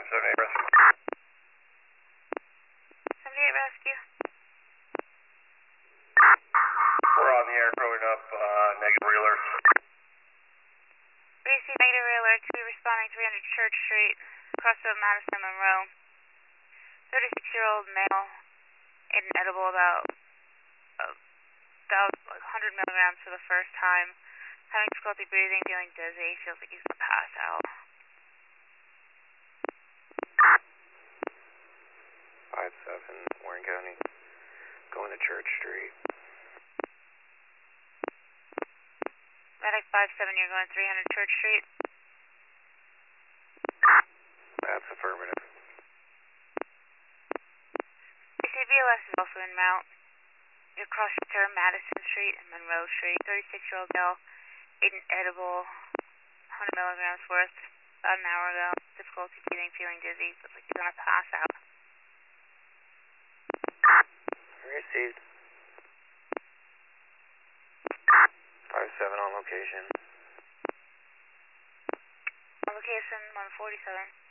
78 rescue. 78 rescue. We're on the air, throwing up negative realers. We received negative alert to responding 300 Church Street, crossroad Madison Monroe. 36-year-old male, ate an edible about 100 milligrams for the first time. Having difficulty breathing, feeling dizzy, feels like he's going to pass out. 5-7, Warren County, going to Church Street. Medic 5-7, you're going 300 Church Street. That's affirmative. CVLS is also en route. You're crossing through Madison Street and Monroe Street. 36-year-old male, ate an edible, 100 milligrams worth, about an hour ago. Difficulty breathing, feeling dizzy, feels like he's going to pass out. Received. 5-7 on location. On location 147.